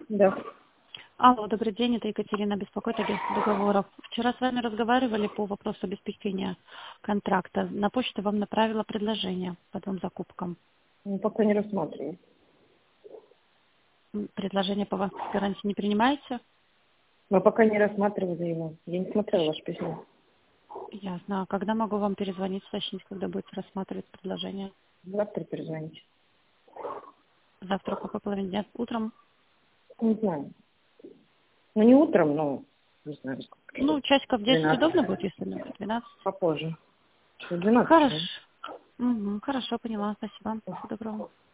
Да. Алло, добрый день, это Екатерина, беспокоит агентство договоров. Вчера с вами разговаривали по вопросу обеспечения контракта. На почту вам направила предложение по двум закупкам. Мы пока не рассматриваем. Предложение по вам гарантии не принимаете? Мы пока не рассматривали его. Я не смотрела ваше письмо. Ясно. А когда могу вам перезвонить, уточнить, когда будете рассматривать предложение? Завтра перезвоните. Завтра по какой половине дня? Утром? Не знаю. Ну, не утром, но не знаю, сколько. Ну, часиков 10 удобно 12. будет, если на 12? Попозже. 12. Хорошо. Хорошо, поняла. Спасибо. Всего доброго.